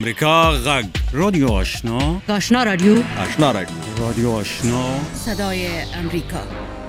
امریکا غږ رادیو آشنا رادیو رادیو آشنا صدای امریکا.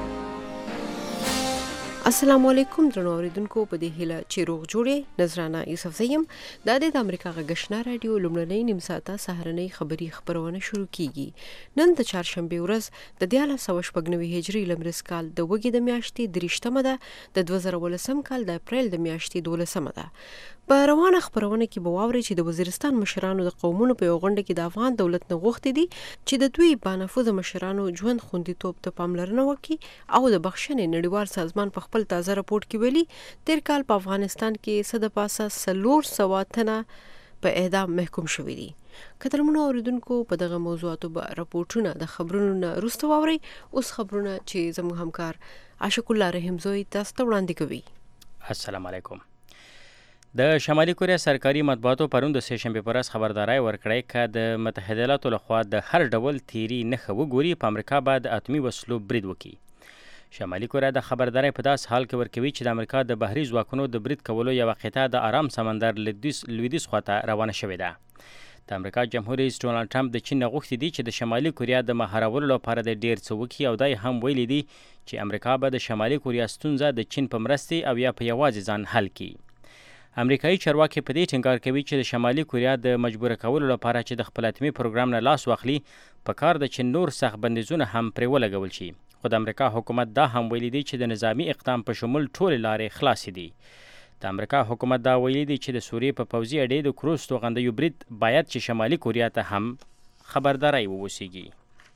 السلام علیکم درنو اوریدونکو، په دې هیله چې روغ جوړې. نظرانه یوسف زیم د امریکا غږ آشنا رادیو لومړنۍ نیم ساعته سهارنۍ خبری خبرونه شروع کیږي. نن د چهارشنبه ورځ د 1499 هجری لمریز کال د وګړي د میاشتې 23مه ده، د 2018 کال د اپریل د میاشتې 12مه ده. په روانه خبرونه کې به واوري چې د وزیرستان مشرانو د قومونو په یو غونډه کې د افغان دولت نه غوښتي دي چې د دوی بانفوذ مشرانو ژوند خوندیتوب ته پاملرنه وکړي او د بخښنې نړیوال سازمان په خپل تازه راپورټ کې ویلي تیر کال په افغانستان کې څه د پاسه 400 تنه په اعدام محکوم شوي دي. کترمنو اوریدونکو، په دغه موضوعاتو به راپورټونه د خبرونو نه وروسته واورئ. اوس خبرونه چې زموږ همکار عاشق الله رحمزوی تاسو ته وړاندې کوي. السلام علیکم. د شمالي کوریا سرکاري مطبوعاتو پرون د سه‌شنبه پر ورځ خبرداري ورکړې چې د متحده ایالاتو لخوا د هر ډول تیری نښه وګوري په امریکا بعد اتمی وسلو برید وکړي. شمالي کوریا د خبرداري په داس حال کې ورکوي چې د امریکا د بحري ځواکونو د برید کولو یو قطعه د آرام سمندر لویدیځ خواته روانه شوې ده. د امریکا جمهور رئیس ډونالد ټرمپ د چین غوښتي دي چې د شمالي کوریا د مهارولو لپاره د ډیر څه وکړي او دای هم ویلي دي چې امریکا به د شمالي کوریا ستونزه د چین په مرستې او یا په یوازې ځان حل کړي. امریکایي چارواکي په دې ټینګار کوي چې د شمالي کوریا د مجبور کولو لپاره چې د خپل اتمی پروګرام نه لاس واخلي په کار د چین نور سخت بندیزونه هم پرې ولګول شي. خو د امریکا حکومت دا هم ویلي دی چې د نظامی اقدام په شمول ټول لارې خلاصې دي. د امریکا حکومت دا ویلي دی چې د سوریې په پوځي اډې د کروز توغندیو برید باید چې شمالي کوریا ته هم خبرداري ووسیږي.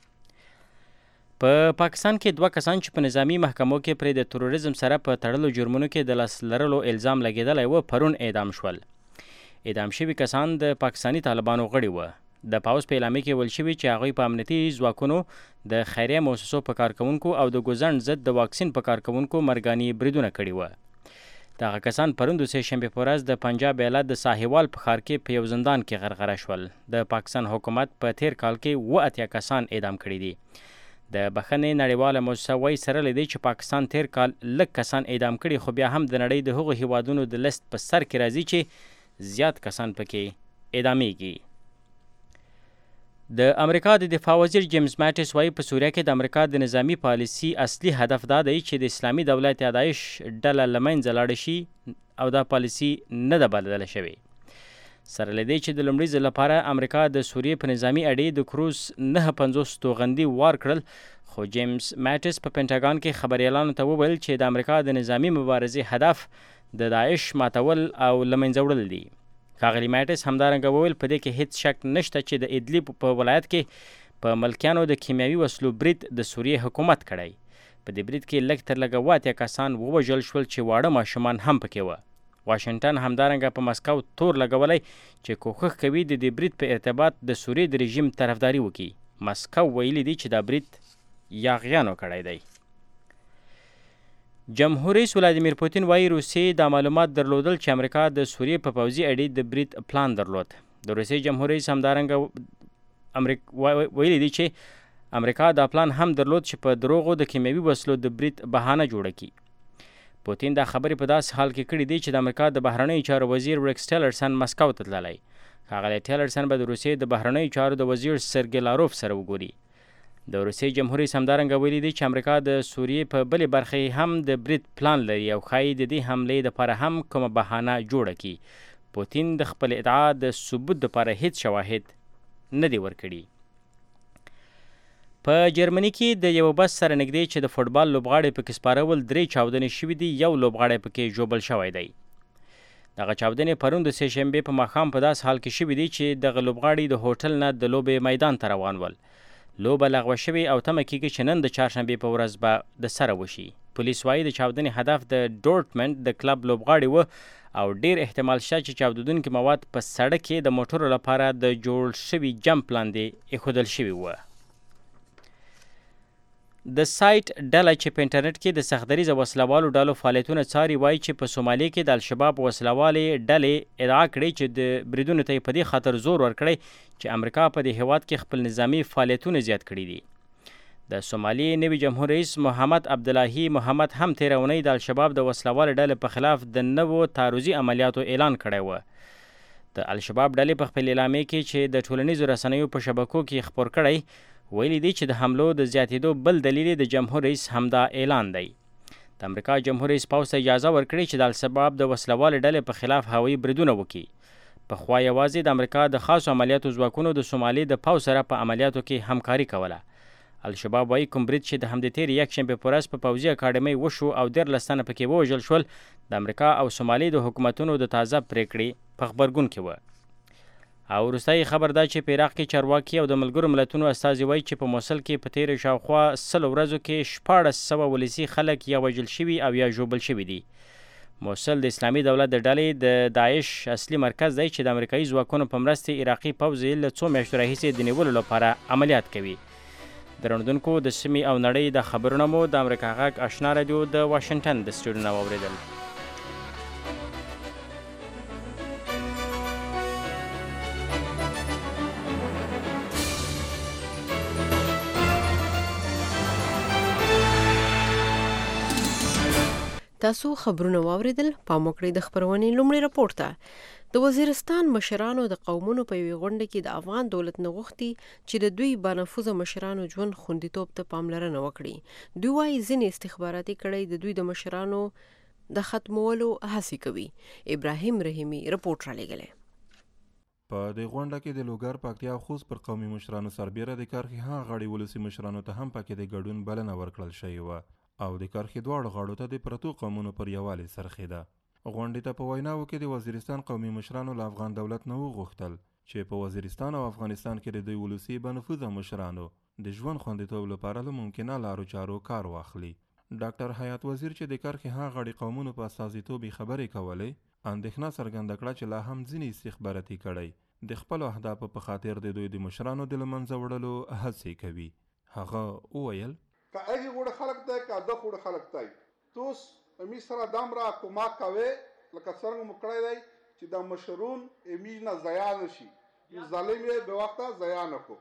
په پاکستان کې 2 کسان چې په نظامی محکمو کې پر د تروریزم سره په تړلو جرمونو کې د لاس لرلو الزام لګیدلی و پرون اعدام شول. اعدام شوي کسان د پاکستانی طالبانو غړي و. د پاوز په اعلامیه کې ویل شوي چې هغوی په امنیتي ځواکونو د خیریه مؤسسو په کارکوونکو او د ګوزڼ ضد د واکسین په کارکوونکو مرګاني بریدونه کړي و. دغه کسان پرون د سه‌شنبه په ورځ د پنجاب ایالت د ساهیوال په ښار کې په یو زندان کې غرغره شول. د پاکستان حکومت په تیر کال کې 80 کسان اعدام کړي دي. د بخښنې نړیواله موسسه وایي سره له دې چې پاکستان تیر کال لږ کسان اعدام کړي، خو بیا هم د نړۍ د هغو هیوادونو د لیست په سر کې راځي چې زیات کسان پکې اعدامیږي. د امریکا د دفاع وزیر جیمز ماټیس وایي په سوریه کې د امریکا د نظامی پالیسي اصلي هدف دا دی چې د اسلامي دولت داعش ډله له منځه لاړه شي او دا پالیسي نه ده بدله شوې. سره له دې چې د لومړي ځل لپاره امریکا د سوریې په نظامی اډې د کروز 950 توغندي وار کړل، خو جیمز ماټیس په پینټاګان کې خبريالانو ته وویل چې د امریکا د نظامی مبارزې هدف د داعش ماتول او لمنځه وړل دي. ښاغلي ماټیس همدارنګه وویل په دې کې هیڅ شک نشته چې د ادلیب په ولایت کې په ملکیانو د کیمیاوي وسلو برید د سوریې حکومت کړی. په دې برید کې لږ تر لږه 80 کسان ووژل شول چې واړه ماشومان هم پکې و. واشنگټن همدارنګه په مسکو تور لګولی چې کوښښ کوي د دې برید په ارتباط د سوریې د رژیم طرفداري وکړي. مسکو ویلي دی چې دا برید یاغیانو کړی دی. جمهور رئیس ولادیمیر پوتین وایي روسیې دا معلومات درلودل چې امریکا د سوریې په پوځي اډې د برید پلان درلود. د روسیې جمهور رئیس همدارنګه ویلي دی چې امریکا دا پلان هم درلود چې په دروغو د کیمیاوي وسلو د برید بهانه جوړه کړي. پوتین دا خبرې په داس حال کې کړي دي چې د امریکا د بهرنیو چارو وزیر ریکس ټیلرسن مسکو ته تللی. ښاغلی ټیلرسن به د روسیې د بهرنیو چارو د وزیر سرګی لاروف سره وګوري. د روسیې جمهور رئیس همدارنګه ویلي دی چې امریکا د سوریې په بلې برخې هم د برید پلان لري او ښایي د دې حملې دپاره هم کومه بهانه جوړه کړي. پوتین د خپل ادعا د ثبوت دپاره هیڅ شواهد نه دي ورکړي. په جرمني کې د یو بس سره نږدې چې د فوټبال لوبغاړی پکې سپارول 3 چاودنې شوي دي، یو لوبغاړی پکې ژوبل شوی دی. دغه چاودنې پرون د سه‌شنبې په ماښام په داس حال کې شوي دي چې دغه لوبغاړي د هوټل نه د لوبې میدان ته روان ول. لوبه لغوه شوې او تمه کېږي چې نن د چهارشنبې په ورځ به د سره وشي. پولیس وایي د چاودنې هدف د ډورټمنډ د کلب لوبغاړي و او ډیر احتمال شته چې چاودونکي مواد په سړک کې د موټرو لپاره د جوړ شوي جمپ لاندې ایښودل شوي و. د سایت ډله چې په انټرنیټ کې د سختدریزه وسلوالو ډلو فعالیتونه څاري وایي چې په سومالي کې د الشباب وسلوالې ډلې ادعا کړې چې د بریدونو ته یې په دې خاطر زور ورکړی چې امریکا په دې هیواد کې خپل نظامي فعالیتونه زیات کړي دي. د سومالي نوي جمهور رئیس محمد عبدالهی محمد هم تېره اونۍ د الشباب د وسلوالې ډلې په خلاف د نوو تعرضي عملیاتو اعلان کړی و. د الشباب ډلې په خپل اعلامیه کې چې د ټولنیزو رسنیو په شبکو کې خپور کړی ویلي دي چې د حملو د زیاتېدو بل دلیل د جمهور رئیس همدا اعلان دی. د امریکا جمهور رئیس پوځ ته اجازه ورکړې چې د الشباب د وسلوالې ډلې په خلاف هوایي بریدونه وکړي. پخوا یوازې د امریکا د خاصو عملیاتو ځواکونو د سومالي د پوځ سره په عملیاتو کې همکاري کوله. الشباب وایي کوم برید چې د همدې تېرې یکشنبې په ورځ په پوځي اکاډمۍ وشو او 13 تنه پکې ووژل شول د امریکا او سومالي د حکومتونو د تازه پریکړې په غبرګون کې وه. او وروستی خبر دا چې په عراق کې چارواکي او د ملګرو ملتونو استازي وایي چې په موصل کې په تېرې شاوخوا 100 ورځو کې 1400 ولسي خلک یا وژل شوي او یا ژوبل شوي دي. موصل د اسلامي دولت د ډلې د داعش اصلي مرکز دی چې د امریکایي ځواکونو په مرستې عراقي پوځ یې له څو میاشتو راهیسې د نیولو لپاره عملیات کوي. درنوردونکو د سیمې او نړۍ د خبرونه مو د امریکا غږ آشنا رادیو د واشنګټن د سټوډیو نه واورېدل. تاسو خبرونه واوریدل. پام وکړئ د خبرونې لومړی راپور ته. د وزیرستان مشرانو د قومونو په یوې غونډه کې د افغان دولت نه غوښتي چې د دوی بانفوذه مشرانو ژوند خوندیتوب ته پاملرنه وکړي. دوی وايي ځینې استخباراتي کړۍ د دوی د مشرانو د ختمولو هڅې کوي. ابراهیم رحیمي راپور رالیږلی. په دې غونډه کې د لوګر پکتیا خوست پر قومي مشرانو سربیره د کرخې هغه غړي ولسي مشرانو ته هم پکې د ګډون بلنه ورکړل شوې وه او د کرخې دواړو غاړو ته د پرتو قومونو پر یووالي څرخېده. غونډې ته په ویناو کې د وزیرستان قومي مشرانو له افغان دولت نه وغوښتل چې په وزیرستان او افغانستان کې د دوی ولسي بنفوذه مشرانو د ژوند خوندیتوب لپاره له ممکنه لارو چارو کار واخلي. ډاکټر حیات وزیر چې د کرخې هغه غړي قومونو په استازیتوب خبرې کولې اندېښنه څرګنده کړه چې لا هم ځینې استخباراتي کړۍ د خپلو اهدافو په خاطر د دوی د مشرانو د له منځه وړلو هڅې کوي. هغه وویل که اگه گوڑه خلق ده که ده خوڑه خلق ده توس امی سره دام را کمک کوه لکه سرنگ مکڑای ده چی دا مشرون امی نا زیا نشی ظالمی به وقتا زیا نکو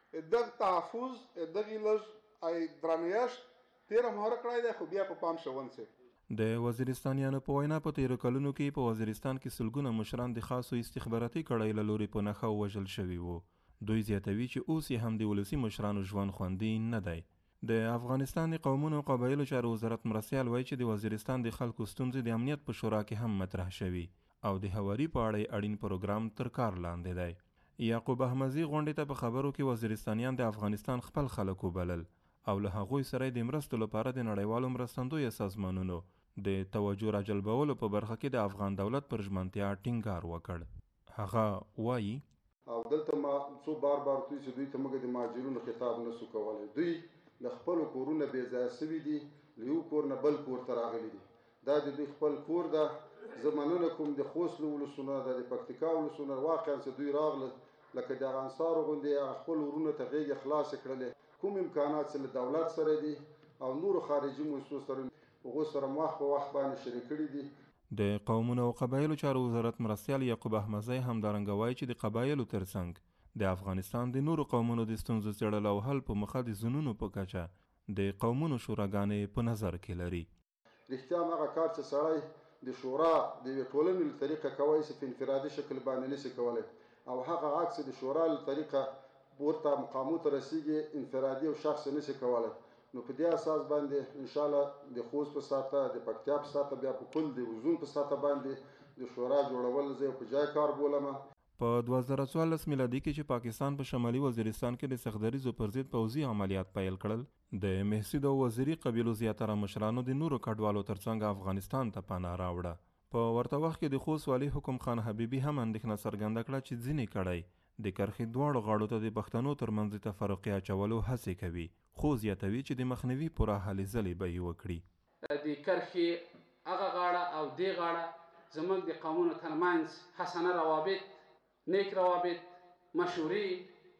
دغ تحفظ دغی لج ای درانیشت تیر مهاره کڑای ده خو بیا په پام شون سه. د وزیرستانیانو په وینا په تیرو کلونو کې په وزیرستان کې سلګونه مشران د خاصو استخباراتي کړۍ له لوري په نښه وژل شوي وو. دوی زیاتوي چې اوس یې هم د ولسي مشرانو ژوند خوندي نه دی. د افغانستان د قومونو او قبایلو چارو وزارت مرستیال وایي چې د وزیرستان د خلکو ستونزې د امنیت په شورا کې هم مطرح شوي او د هواري په اړه اړین پروګرام تر کار لاندې دی. یعقوب احمدزي غونډې ته په خبرو کې وزیرستانیان د افغانستان خپل خلک وبلل او له هغوی سره د مرستو لپاره د نړیوالو مرستندویه سازمانونو د توجه راجلبولو په برخه کې د افغان دولت پر ژمنتیا ټینګار وکړ. هغه وایي او دلته ما څو بار توی چې دوی ته موږ د مهاجرونو خطاب نسو کولی. دوی له خپل کورونه بې ځایه سوي دي له یو کور نه بل کور ته راغلي دي. دا د دوی خپل کور ده. زه مننه کوم د خوست له ولسونه د پکتیکا ولسونه واقعا چې دوی راغله لکه د انصارو غوندې خپل ورونه ته غېږې خلاصې کړلې. کوم امکانات چې له دولت سره دي او نورو خارجي مؤسسو سره هغو سره وخت په وخت باندې شریک کړي دي. د قومونو او قبایلو چارو وزارت مرستیال یعقوب احمدزی همدارنګه وایي چې د قبایلو ترڅنګ د افغانستان د نورو قومونو د ستونزو څېړل او حل په موخه د ځنونو په کچه د قومونو شوراګانې په نظر کې لري. رښتیا هم هغه کار چې سړی د شورا د یوې ټولنې له طریقه کولی شي په انفرادي شکل باندې نشي کولی او هغه عکس د شورا له طریقه ورته مقامو ته رسیږي انفرادي او شخص نشي کولی. نو په دې اساس باندې انشاءالله د خوست په ساته د پکتیا په ساته بیا په کل د وزون په ساته باندې د شورا جوړول زه په جای کار بولم. په 2014 میلادي کې چې پاکستان په شمالي وزیرستان کې د سختدریزو پر ضد پوځي عملیات پیل کړل د محسود او وزیري قبیلو زیاتره مشرانو د نورو کډوالو ترڅنګ افغانستان ته پناه راوړه. په ورته وخت کې د خوست والي حکم خان حبیبي هم اندېښنه څرګنده کړه چې ځینې کړۍ د کرخې دواړو غاړو ته د پښتنو ترمنځ تفرقې اچولو هڅې کوي خو زیاتوي چې د مخنیوي پوره هلې ځلې به یې وکړي. د کرخې هغه غاړه او دې غاړه زموږ د قومونو ترمنځ حسنه روابط نیک روابط مشوري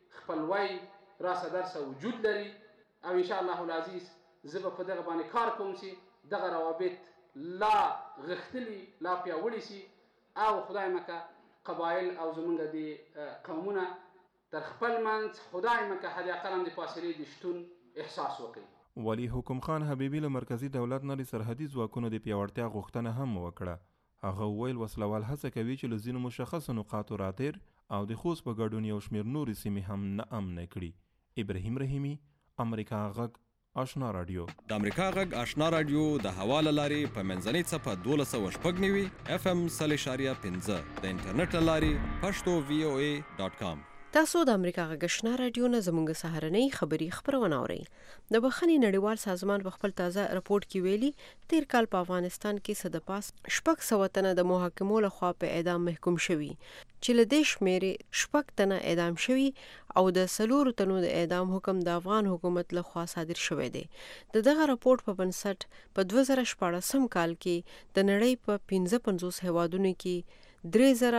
خپلوي راسه درسه وجود لري او ان شاء الله العزیز زه به په دغه باندې کار کوم چې دغه روابط لا غښتلي لا پیاوړي شي او خدای مکه قبایل او زمونږ د قومونه تر خپل منځ خدای مکه حد اقل هم د فاصلې د شتون احساس وکړي. والي حکم خان حبیبي له مرکزی دولت نه د سرحدي ځواکونو د پیاوړتیا غوښتنه هم وکړه هغه ویل وسلوال هڅه کوي چې له ځینو مشخصو نقاطو راتیر او د خوست په ګډون یو شمېر نورې سیمې هم نه امنه کړي. ابراهیم رحیمي، امریکا غږ، آشنا رادیو. د امریکا غږ آشنا رادیو د هوا له لارې په منځنۍ څپه 1290 FM 0.5 د انټرنیټ له لارې پښتو voa.com. تاسو د امریکا غږ آشنا رادیو نه زموږ سهارنۍ خبری خبرونه اورئ. د بخښنې نړیوال سازمان په خپل تازه راپورټ کې ویلي تیر کال په افغانستان کې صدپاس 600 تنه د محاکمو لخوا په اعدام محکوم شوي، چې له دې شمیرې 6 تنه اعدام شوي او د 4 تنو د اعدام حکم د افغان حکومت لخوا صادر شوی دی. دغه راپورټ په بنسټ په 2014 کال کې د نړۍ په 55 هیوادونو کې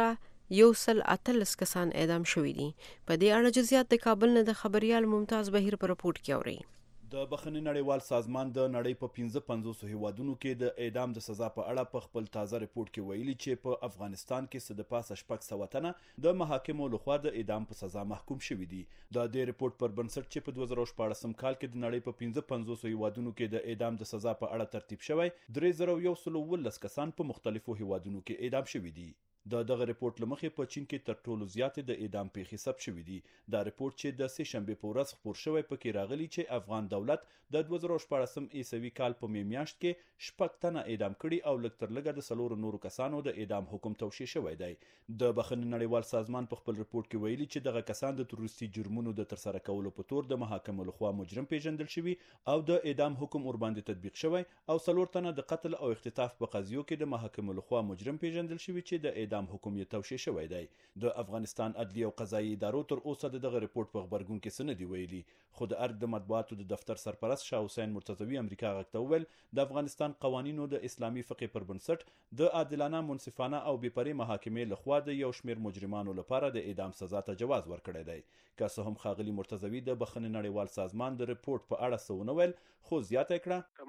3118 کسان اعدام شوي دي. په دې اړه جزئیات د کابل نه د خبريال ممتاز بهیر په راپورټ کې اوري. د بخښنې نړیوال سازمان د نړۍ په 55 هیوادونو کې د اعدام د سزا په اړه په خپل تازه ریپورت کې ویلي چې په افغانستان کې صدپاس 600 تنه د محاکمو لخوا د اعدام په سزا محکوم شوي دي. د دې ریپورت پر بنسټ چې په 2014 کال کې د نړۍ په 55 هیوادونو کې د اعدام د سزا په اړه ترتیب شوی 3119 کسان په مختلفو هیوادونو کې اعدام شوي دي. دغه ریپورت لمخې په چین کې تر ټولو زیاتې د اعدام پیښې ثبت شوي دي. دا ریپورت چې د سه شنبه په ورځ خپور شوی پکې راغلي چې افغان دولت د 2014 عیسوي کال په میاشت کې 6 تنه اعدام کړي او لږ تر لږه د 4 نورو کسانو د اعدام حکم توشیح شوی دی. د بخښنې نړیوال سازمان په خپل ریپورت کې ویلي چې دغه کسان د تروریستي جرمونو د ترسره کولو په تور د محاکمو لخوا مجرم پیژندل شوي او د اعدام حکم ورباندې تطبیق شوی او 4 تنه د قتل او اختطاف په قضیو کې د محاکمو لخوا مجرم پیژندل شوي چې د اعدام حکم یې توشیح شوی دی. د افغانستان عدلی او قضایي ادارو تر اوسه دغه ریپورت په خبرګون کې څه نه دی ویلي، خو د ارګ د مطبوعاتو د دفتر سرپرست شاه حسین مرتضوی امریکا غږ ته وویل د افغانستان قوانینو د اسلامي فقه پر بنسټ د عادلانه، منصفانه او بې پرې محاکمې لخوا د یو شمېر مجرمانو لپاره د اعدام سزا ته جواز ورکړی دی. که څه هم ښاغلي مرتضوی د بخښنې نړیوال سازمان د ریپورت په اړه څه ونه ویل، خو زیاته کړه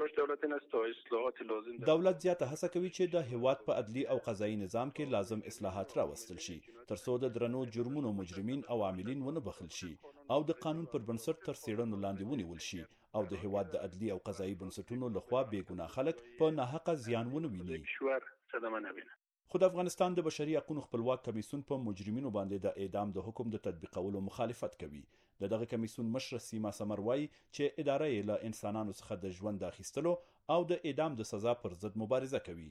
دولت زیاته هڅه کوي چې د هیواد په عدلی او قضایي نظام کې لازم اصلاحات راوستل شي ترڅو د درنو جرمونو مجرمین او عاملین ونه بخښل شي او د قانون پر بنسټ تر څېړنو لاندې ونیول شي او د هیواد د عدلی او قضایي بنسټونو لخوا بې ګناه خلک په ناحقه زیان ونه ویني. خو د افغانستان د بشري حقوقو خپلواک کمیسیون په مجرمینو باندې د اعدام د حکم د تطبیقولو مخالفت کوي. دغه کمیسیون مشر سیما سمر وایي چې اداره یې له انسانانو څخه د ژوند اخیستلو او د اعدام د سزا پر ضد مبارزه کوي.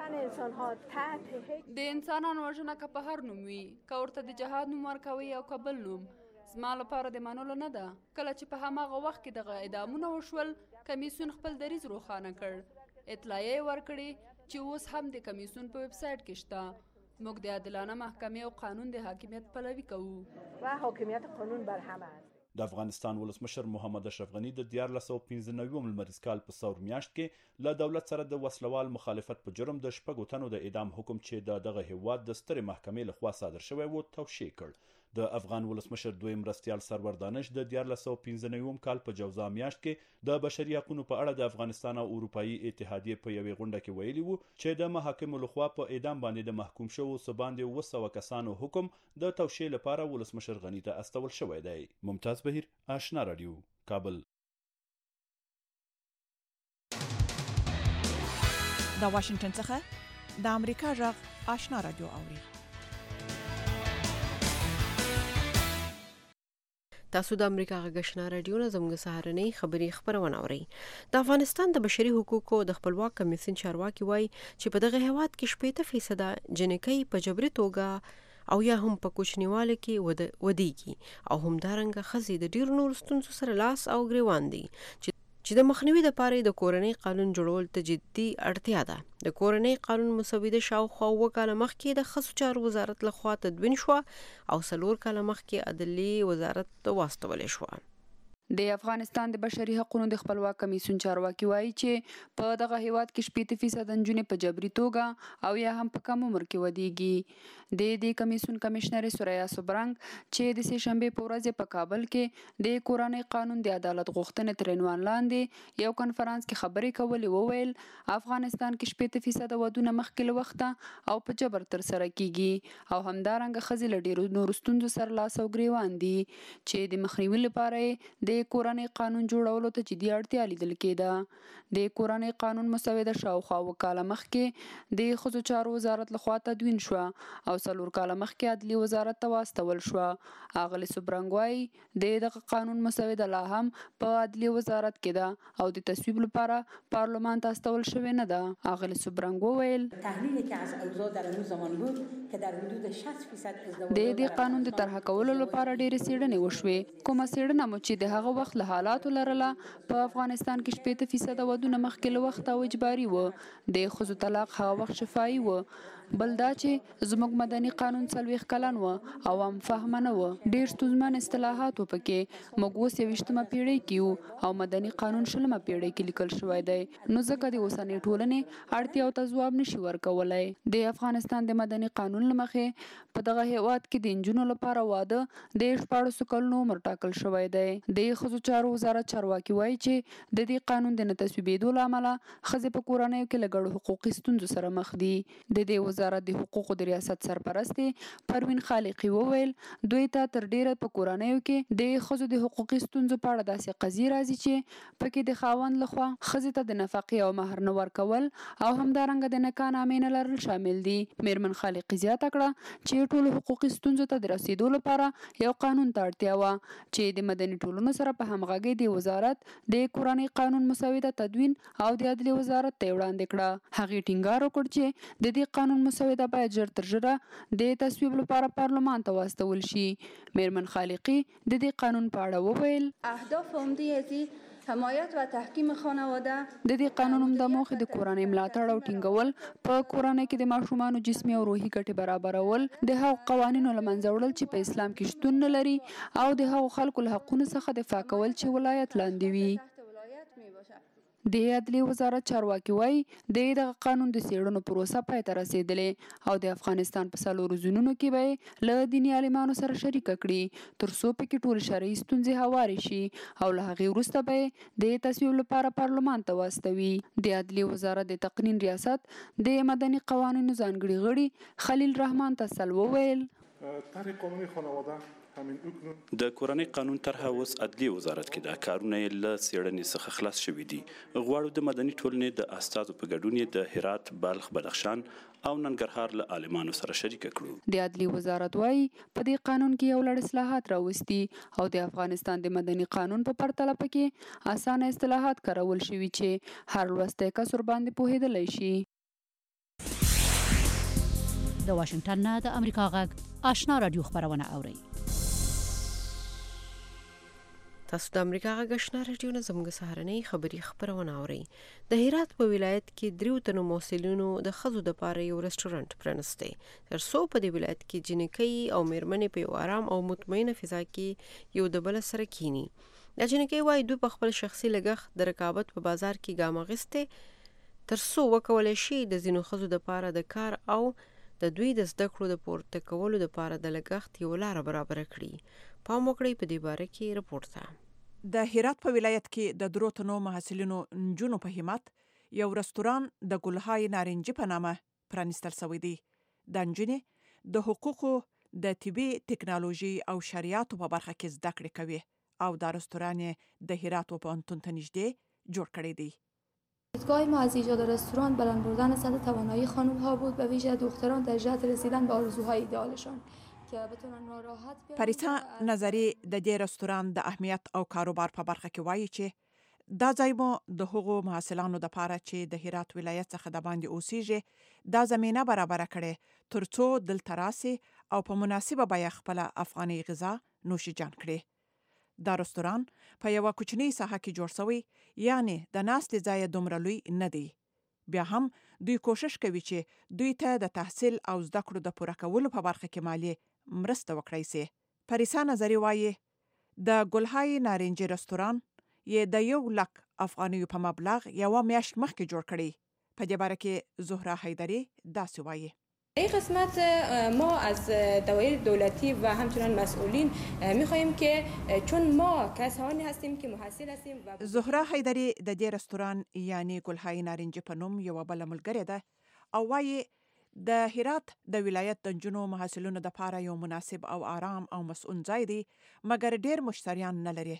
د انسانانو وژنه که په هر نوم وي، که ورته د جهاد نوم ورکوي او که بل نوم، زما لپاره د منلو نه ده. کله چې په هماغه وخت کې دغه اعدامونه وشول، کمیسیون خپل دریځ روښانه کړ. اطلاعیه ورکړې چې اوس هم د کمیسیون په ویب سایټ کې شته. موږ د عادلانه محکمې او قانون د حاکمیت پلوي کوو و حاکمیت قانون بر همه است. د افغانستان ولسمشر محمد اشرف غنی د 1495 لمریز کال په ثور میاشت کې له دولت سره د وسلوال مخالفت په جرم د 6 تنو د اعدام حکم چې دغه هیواد د سترې محکمې لخوا صادر شوی و توشیح کړ. د افغان ولسمشر دویم مرستیال سرور دانش د 1495 کال په جوزا میاشت کې د بشري حقوقو په اړه د افغانستان او اروپאי اتحادیې په یوې غونډه کې ویلي وو چې د محاکمو لخوا په اعدام باندې د محکوم شوو څه باندې 200 کسانو حکم د توشیح لپاره ولسمشر غنی ته استول شوی دی. ممتاز بهیر، آشنا رادیو، کابل. د واشنگټن څخه د امریکا غږ آشنا رادیو اوري. تاسو د امریکا غږ آشنا رادیو نه زموږ سهارنۍ خبری خبرونه اورئ. د افغانستان د بشري حقوقو د خپلواک کمیسیون چارواکي وایي چې په دغه هیواد کې 80% جنکۍ په جبري توګه او یا هم په کوچنیواله کې ودیږي او همدارنګه ښځې د ډیرو نورو ستونزو سره لاس او ګریوان دي چې د مخنیوي لپاره د کورنۍ قانون جوړول ته جدي اړتیا ده. د کورنۍ قانون مسوده شاوخوا 2 کاله مخکې د ښځو چارو وزارت لخوا تدوین شو او 4 کاله مخکې عدلي وزارت ته واستول شو. د افغانستان د بشري حقوقو د خپلواک کمیسیون چارواکي وایي چې په دغه هیواد کې 80% نجونې په جبري توګه او یا هم په کم عمر کې ودیږي. د دې کمیسیون کمشنر سوریا سوبرنګ چې د سه شنبه په ورځ په کابل کې د کورنۍ قانون د عدالت غوښتنې تر عنوان لاندې یو کنفرانس کې خبرې کولې، وویل افغانستان کې 80% ودونه مخکې له وخته او په جبر تر سره کیږي او همدارنګه ښځې له ډیرو نورو ستونزو سره لاس او ګریوان دي چې د مخنیوي لپاره د د کورنۍ قانون جوړولو ته جدي اړتیا لیدل کېده. د کورنۍ قانون مسوده شاوخوا وکاله مخکې د ښځو چارو وزارت لخوا تدوین شوه او 4 کاله مخکې عدلي وزارت ته واستول شوه. اغلې سوبرنګ وایي دغه قانون مسوده لا هم په عدلي وزارت کې ده او د تصویب لپاره پارلمان ته استول شوې نه ده. اغلې سوبرنګ وویل تحلیلی که از اوضاع در اون زمان بود که در حدود 60% ازدواج د دې قانون د طرح کولو لپاره ډېرې څېړنې وشوې. کومه څېړنه مو چې د هغه وخت له حالاتو لرله په افغانستان کې 80% ودونه مخکې له وخته او اجباري وو. د ښځو طلاق هغه وخت شفاهي وو. بل دا چې زموږ مدني قانون 40 کلن و او عام فهمه نه و. ډېر ستونزمن اصطلاحات و پکې. موږ اوس 21مه پیړۍ کې یو او مدني قانون 20مه پیړۍ کې لیکل شوی دی، نو ځکه د اوسنۍ ټولنې اړتیاو ته ځواب نشي ورکولی. د افغانستان د مدني قانون له مخې په دغه هیواد کې د نجونو لپاره واده د 14 کلونو عمر ټاکل شوی دی. د ښځو چارو وزارت چارواکي وایي چې د دې قانون د نه تصویبېدو له امله ښځې په کورنیو کې له ګډو حقوقي ستونزو سره مخ دي. د دې وزارت د حقوقو د ریاست سرپرستې پروین خالقي وویل دوی ته تر ډیره په کورنیو کې د ښځو د حقوقي ستونزو په اړه داسې قضیې راځي چې پکې د خاوند لخوا ښځې ته د نفقې او مهر نه ورکول او همدارنګه د نکاح نامې نه لرل شامل دي. میرمن خالقي زیاته کړه چې ټولو حقوقي ستونزو ته د رسیدو لپاره یو قانون ته اړتیا وه چې د مدني ټولنو سره په همغږۍ د وزارت د کورنۍ قانون مسوده تدوین او د عدلي وزارت ته وړاندې کړه. هغې ټینګار وکړ چې د دې قانون مسوده باید ژر تر ژره د تصویب لپاره پارلمان ته واستول شي. میرمن خالقي د دې قانون په اړه وویل اهداف عمده حمایت و تحکیم خانواده د دې قانون عمده موخې د کورنۍ ملاتړ او ټینګول، په کورنۍ کې د ماشومانو جسمي او روحي ګټې برابرول، د هغو قوانینو له منځه وړل چې په اسلام کې شتون نه لري او د هغو خلکو له حقونو څخه دفاع کول چې ولایت لاندې وي. د عدلي وزارت چارواکي وایي دغه قانون د څېړنو پروسه پای ته رسېدلې او د افغانستان په 4 زونونو کې به له دیني عالمانو سره شریکه کړي تر څو پکې ټول شرعي ستونزې هوارې شي او له هغې وروسته به د تصویب لپاره پارلمان ته واستوي. د عدلي وزارت د تقنین ریاست د مدني قوانینو ځانګړي غړي خلیل رحمان تسل وویل طرح قانوني خانواده د کورنۍ قانون طرحه اوس عدلي وزارت کې د کارونه له څېړنې څخه خلاص شوي دي. غواړو د مدني ټولنې د استازو په ګډون د هرات، بلخ، بدخشان او ننګرهار له عالمانو سره شریک کړو. د عدلي وزارت وایي په دې قانون کې یو لړ اصلاحات راوستي او د افغانستان د مدني قانون په پرتله پکې اسانه اصطلاحات کارول شوي چې هر لوستی کس ورباندې پوهېدلی شي. د واشنگټن نه د امریکا غږ آشنا رادیو خبرونه اوري. تاسو د امریکا غږ آشنا رادیو نه زموږ سهارنۍ خبری خبرونه اورئ. د هرات په ولایت کې 3 تنو محصلینو د ښځو دپاره یو رستورانت پرانستی تر څو په دې ولایت کې جنکۍ او میرمنې په یو آرام او مطمئنه فضا کې یو د بل سره کینی. د جنکۍ وایي دوی په خپل شخصي لګښت د رقابت په بازار کې ګام اخیستی تر څو وکولی شي د ځینو ښځو دپاره د کار او د دوی د زده کړو د پورته کولو دپاره د لګښت یو لاره برابره کړي. پام وکړئ په دې باره کې رپورټ ته. د هرات په ولایت کې د 3 تنو محصلینو نجونو په همت یو رستوران د ګلهای نارنجي په نامه پرانیستل شوی دی. د نجونې د حقوقو، د طبي ټکنالوژي او شریعتو په برخه کې زده کړې کوي او دا رستوران د هرات پوهنتون ته نږدې جوړ کړی دی. دیدگاه ما از ایجاد رستوران بلند بردن سطح توانایی خانم‌ها بود، به ویژه دختران در جهت رسیدن به آرزوهای ایدئالشان. پریسا نظری د دې رستوران د اهمیت او کاروبار په برخه کې وایي چې دا ځای مو د هغو محصلانو دپاره چې د هرات ولایت څخه د باندې اوسیږي دا زمینه برابره کړي تر څو دلته راسي او په مناسبه بیه خپله افغاني غذا نوشیجان کړي. دا رستوران په یوه کوچنۍ ساحه کې جوړ شوی، یعنی د ناستې ځای دومره لوی نه دی. بیا هم دوی کوشش کوي چې دوی ته د تحصیل او زده کړو د پوره کولو په برخه کې مالی مرسته وکړای سي. پریسا نظری وایي د ګلهای نارنجي رستوران یې د 1 لک افغانیو په مبلغ یوه میاشت مخکې جوړ کړی. په دې باره کې زهره حیدری داسې وایي این قسمت ما از دوائر دولتی و همچنان مسئولین میخواهیم که چون ما کسانی هستیم که محصل هستیم و زهره حیدری د دې رستوران یعنی ګلهای نارنجي په نوم یوه بله ملګرې ده او وایي د هرات د ولایت د نجونو محصلینو دپاره یو مناسب او آرام او مسؤل ځای دی، مګر ډیر مشتریان نه لري.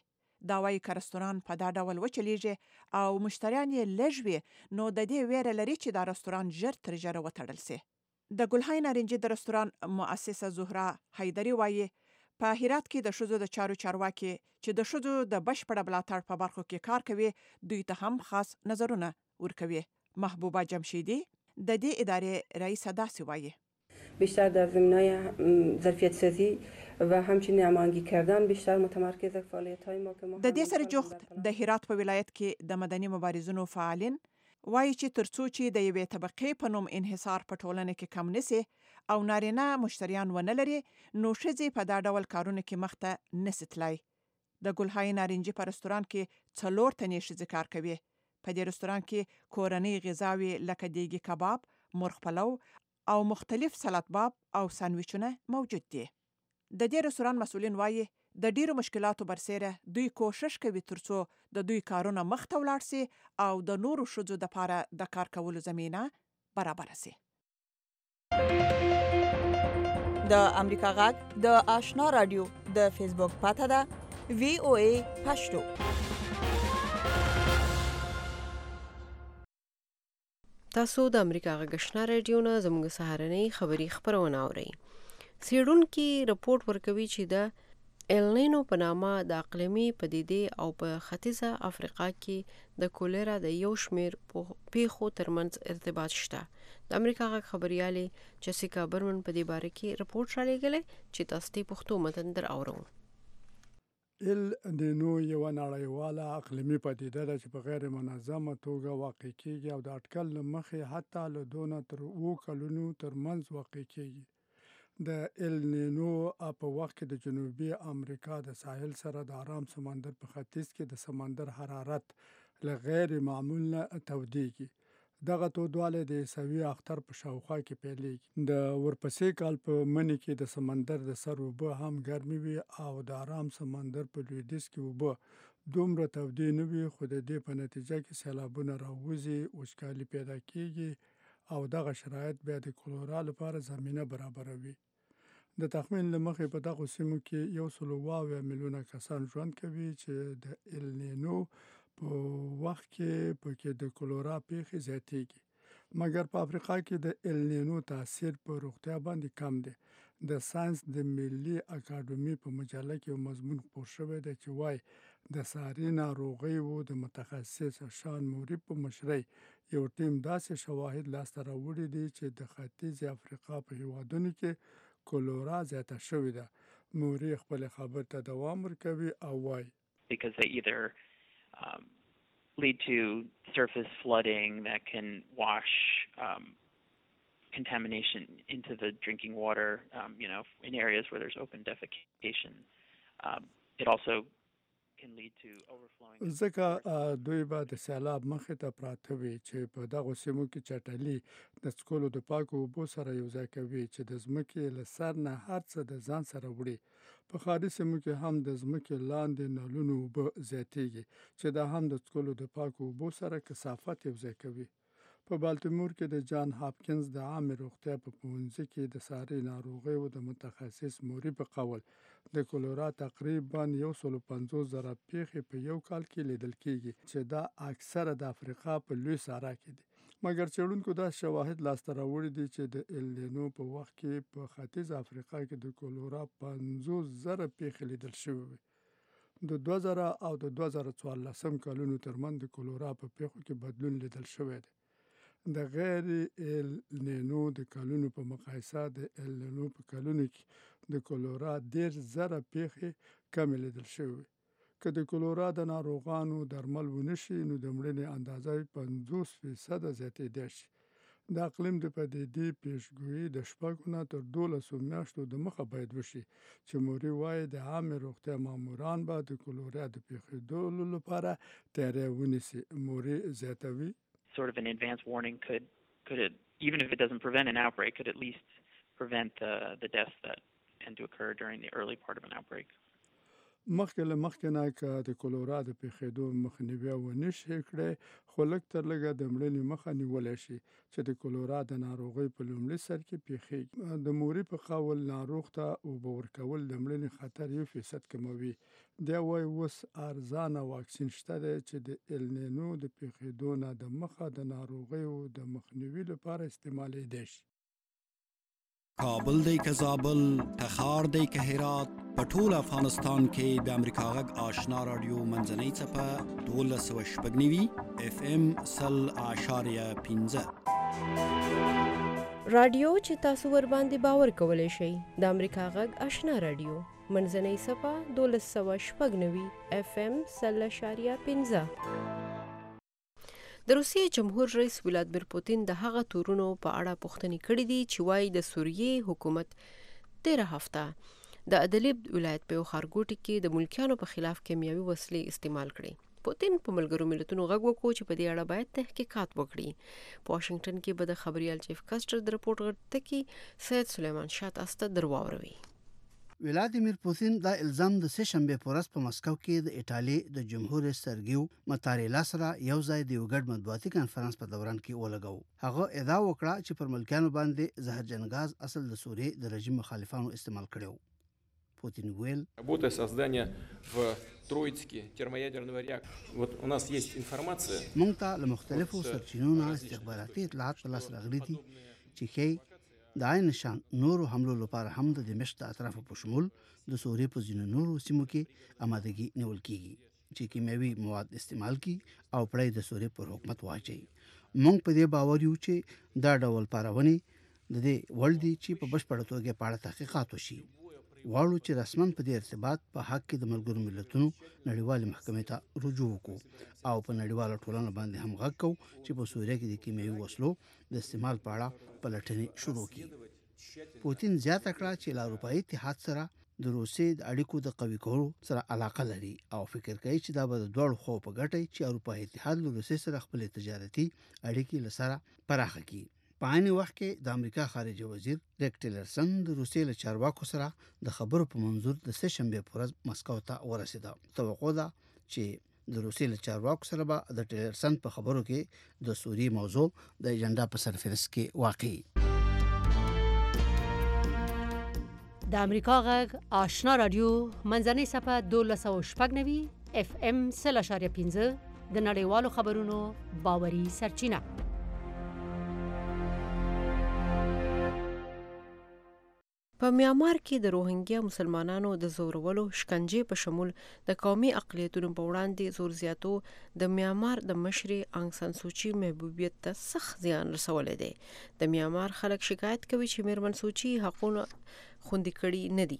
دا وایي که رستوران په دا ډول وچلیږي او مشتریان یې لږ وي نو د دې ویره لري چې دا رستوران ژر تر ژره وتړل سي. د ګلهای نارنجي د رستوران مؤسسه زهره حیدري وایي په هرات کې د ښځو د چارو چارواکي چې د ښځو د بشپړه ملاتړ په برخو کې کار کوي دوی ته هم خاص نظرونه ورکوي. محبوبه جمشیدی د دې ادارې رئیس داسې وایي بیشتر در زمینه‌های ظرفیت سازی و همچنین هماهنگی کردن بیشتر متمرکز فعالیت‌های ما که ما د دې سره جوخت د هرات په ولایت کې د مدني مبارزونو فعالین وایي چې ترڅو چې د یوې طبقې په نوم انحصار په ټولنه کې کم نسی او نارینه مشتریان ونه لري نو ښځې په دا ډول کارونو کې مخته نسی تلای. د ګلهای نارنجي په رستوران کې 4 تنې ښځې کار کوي. په دې رستوران کې کورنۍ غذاوې لکه دیګي کباب، مرغ پلو او مختلف سلات باب او ساندویچونه موجود دي. د دې رستوران مسؤلین وایي د ډیرو مشکلاتو برسره دوی کوشش کوي ترڅو د دوی کارونه مخته ولاړ سي او د نورو ښځو لپاره د کار کولو زمينه برابر سي. د امریکا غږ د آشنا رادیو د فیسبوک پاته ده VOA پښتو. تاسو د امریکا غږ آشنا رادیو نه زموږ سهارنۍ خبری خبرونه اورئ. څېړونکي رپورټ ورکوي چې د النینو په نامه د اقلیمي پدیدې او په ختیځه افریقا کې د کولرا د یو شمېر پیښو ترمنځ ارتباط شته. د امریکا غږ خبريالې جسیکا برمن په دې باره کې رپورټ رالیږلی چې تاسو ته پښتو متن در اورو. ال نینو یو نړیواله اقلیمي پدیده ده چې په غیر منظمه توګه واقع کیږي او د اټکل له مخې حتی له 2 تر 7 کلونو ترمنځ واقع کیږي. د ال نینو په وخت کې د جنوبي امریکا د ساحل سره د آرام سمندر په ختیځ کې د سمندر حرارت له غیر معمول نه تودېږي. دغه تودوالی د عیسوي اختر په شاوخوا کې پیلېږي. د ورپسې کال په مني کې د سمندر د سر اوبه هم ګرمې وي او د آرام سمندر په لویدیځ کې اوبه دومره تودې نه وي خو د دې په نتیجه کې سیلابونه راوځي، وچکالي پیدا کېږي او دغه شرایط بیا د کولرا لپاره زمینه برابروي. د تخمین له مخې په دغو سیمو کې 120 میلیونه کسان ژوند کوي چې د ال نینو په وخت کې پکې د کولرا پیښې زیاتېږي. مګر په افریقا کې د ال نینو تاثیر په روغتیا باندې کم دی. د ساينس د ملي اکاډمي په مجله کې یو مضمون خپور شوی دی چې وایي د ساري ناروغیو د متخصص شان موري په مشرۍ یو ټیم داسې شواهد لاسته راوړي دي چې د ختیځ افریقا په هیوادونو کې کولرا زیاته شوې ده. موري خپل خبر ته دوام ورکوي او وایي because they either lead to surface flooding that can wash contamination into the drinking water, in areas where there's open defecation. It also can lead to overflowing. ځکه دوی به د سیلاب مخې ته پراته وي چې په دغو سیمو کې چټلي د څښلو د پاکو اوبو سره یوځای کوي چې د ځمکې له سر نه هر څه د ځان سره وړي. په ښاري سیمو کې هم د ځمکې لاندې نلونو اوبه زیاتېږي چې دا هم د څښلو د پاکو اوبو سره کثافت یوځای کوي. په بالتیمور کې د جان هاپکینز د عامې روغتیا په پوهنځي کې د ساري ناروغیو د متخصص موري په قول د کولرا تقریبا 150,000 پیښې په یو کال کې لیدل کېږي چې دا اکثره د افریقا په لوی صحرا کې دي. مګر څېړونکو دا شواهد لاسته راوړي دي چې د ال نینو په وخت کې په ختیځ افریقا کې د کولرا 50,000 پیښې لیدل شوې وي. د 2000 او د 2014 کلونو ترمنځ د کولرا په پیښو کې بدلون لیدل شوی دی. د غیر ال نینو د کلونو په مقایسه د ال نینو په کلونو کې د کولرا 10,000 پیښې کم لیدل شوی. که د کولرا د ناروغانو درمل ونشي نو د مړینې اندازه 50% زیاتېدای شي. د اقلیم د پدیدې پیشګویي د 6 نه تر 12 میاشتو د مخه باید وشي چې موري وایي د عامې روغتیا ماموران به د کولرا د پیښېدو لپاره تیاری ونیسي. موري زیاتوي sort of an advance warning could it, even if it doesn't prevent an outbreak, could at least prevent the deaths that tend to occur during the early part of an outbreak. مخکې نه که د کولرا د پیښېدو مخنیوی ونه شي کړی، خو لږ تر لږه د مړینې مخه نیولی شي چې د کولرا د ناروغۍ په لومړي سر کې پیښیږي. د موري په قول ناروغ ته اوبه ورکول د مړینې خطر 1% کموي. دی وایي اوس ارزانه واکسین شته دی چې د النینو د پیښېدو نه د مخه د ناروغیو د مخنیوي لپاره استعمالیدای شي. کابل دی که زابل، تخار دی که هرات، په ټول افغانستان کې د امریکا غږ آشنا رادیو منځنۍ څپه 1290 FM 100.15 رادیو چې تاسو ور باندې باور کولای شئ. د امریکا غږ آشنا رادیو منځنۍ څپه 1290 FM 100.15. د روسیې جمهور رئیس ولادیمیر پوتین د هغه تورونو په اړه پوښتنې کړې دي چې وايي د سوریې حکومت 13 هفته د ادلیب ولایت په خارګوټي کې د ملکیانو په خلاف کیمیاوي وسلې استعمال کړې. پوتین په ملګرو ملتونو غږ وکړ چې په دې اړه باید تحقیقات وکړي. په واشنگټن کې به د خبريال چیف کاستر د رپورټ غړټه کې سید سلیمان شاه تاسو درواوروي. ولادیمیر پوتین دا الزام د سه شنبه په ورځ په مسکو کې د ایټالیا د جمهور رئیس سرګیو ماتاريلا سره یو ځای د یو ګډ مطبوعاتي کانفرنس په دوران کې ولګاو. هغه ادعا وکړه چې پر ملکیانو باندې زهرجن غاز اصل د سوریې د رژیم مخالفانو استعمال کړو. پوتین ویل работа создания в Троицке термоядерного реактора. Вот у нас есть информация. موږ ته له مختلفو سرچینو نه استخباراتي اطلاعات په لاس راغلي دي چې ښیي د عین نشان نورو حملو لپاره هم د دمشق اطرافو په شمول د سوریې په ځینو نورو سیمو کې آمادګي نیول کیږي چې کیمیاوي مواد استعمال کی او پړې د سوریې پر حکومت واچي. موږ په دې باور یو چې دا ډول پارونی د دې ولدي چې په بشپړ توګه په اړه تحقیقات وشي. واړو چې رسمن په دې ارتباط په حق کې د ملګرو ملتونو نړیوال محکمې ته رجوع وکړو او په نړیواله ټولنه باندې هم غږ کوو چې په سوریه کې د کیمیاوي وسلو د استعمال په اړه پلټنې شروع کړي. پوتین زیاته کړه چې له اروپایي اتحاد سره د روسیې د اړیکو د قوي کولو سره علاقه لري او فکر کوي چې دا به د دوړو خو په ګټي چې اروپایي اتحاد له روسیې سره خپل تجارتي اړیکې لسره پراخه کړي. په عین وخت کې د امریکا خارجه وزیر ریک ټیلرسن د روسیې له چارواکو سره د خبرو په منظور د سه شنبه په ورځ مسکو ته ورسېد. توقع ده چې د روسیې له چارواکو سره به د ټیلرسن په خبرو کې د سوریې موضوع د ایجنډا په سرفهرست کې واقع. د امریکا غږ آشنا رادیو منځنۍ څپه 1290 FM 100.15 د نړیوالو خبرونو باوري سرچینه. په میانمار کې د روهینګیا مسلمانانو د زورولو شکنجې په شمول د قومي اقلیتونو په وړاندې زور زیاتو د میانمار د مشري انګ سان سوچي محبوبیت ته سخت زیان رسولی دی. د میانمار خلک شکایت کوي چې میرمن سوچي حقونه خوندي کړي نه دي.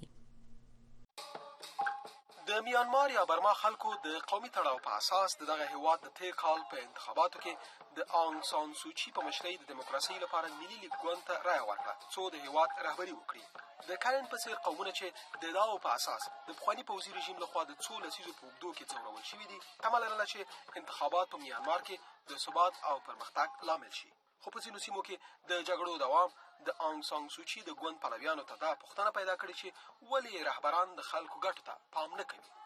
د میانمار یا برما خلکو د قومي تړاو په اساس دغه هیواد د تیر کال په انتخاباتو کې د انګ سان سوچي په مشرۍ د دیموکراسي لپاره ملي لیګ ګوند ته رایه ورکړه څو د هیواد رهبري وکړي. د کارن په څیر قومونه چې د داو په اساس د پخواني پوځي رژیم لخوا د څو لسیزو په اوږدو کې ځورول شوي دي تمه لرله چې انتخابات په میانمار کې د ثبات او پرمختګ لامل شي. خو په ځینو سیمو کې د جګړو دوام د انګ سان سوچي د ګوند پلویانو ته دا پوښتنه پیدا کړې چې ولې رهبران د خلکو ګټو ته پام نه کوي.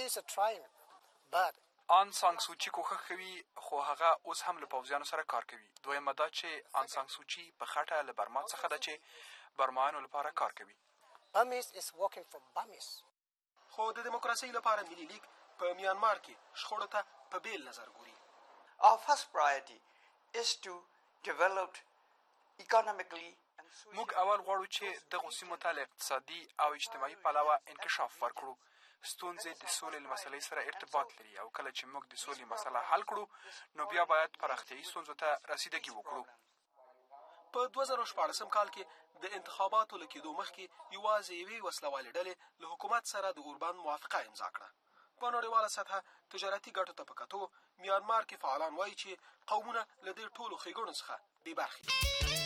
آن سان سوچي کوښښ کوي خو هغه اوس هم له پوځیانو سره کار کوي. دویمه دا چې آن سان سوچي په خټه له برما څخه ده چې برمایانو لپاره کار کوي. خو د دیموکراسۍ لپاره ملي لیګ په میانمار کې شخړو ته په بیل نظر ګوري. Our first priority is to develop economically. موږ اول غواړو چې دغه سیمو ته له اقتصادي او اجتماعي پلوه انکشاف ورکړو. ستونزې د سولې له مسلې سره ارتباط لري او کله چې موږ د سولې مسله حل کړو نو بیا باید پراختیایي ستونزو ته رسیدګي وکړو. په 2014 کال کې د انتخاباتو له کېدو مخکې یوازې یوې وسلوالې ډلې له حکومت سره د اوربان موافقه امضا کړه. په نړیواله سطحه تجارتي ګټو ته په کتو میانمار کې فعالان وایي چې قومونه له دې ټولو ښېګڼو څخه بې برخې دي.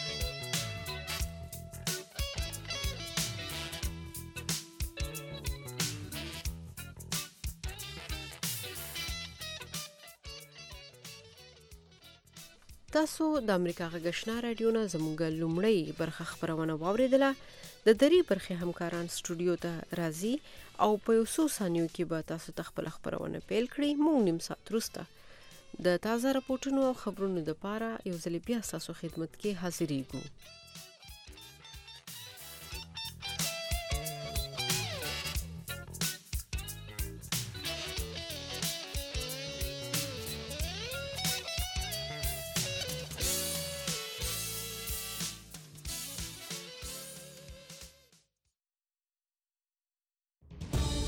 تاسو د امریکا غږ آشنا رادیو نه زموږ لومړی برخه خبرونه واوریدله. د دری برخې همکاران سټوډیو ته راځي او په یو څو ثانیو کې به تاسو ته خپل خبرونه پیل کړي. موږ نیم ساعت وروسته د تازه راپورټونو او خبرونو لپاره یو ځل بیا تاسو خدمت کې حاضرېږو.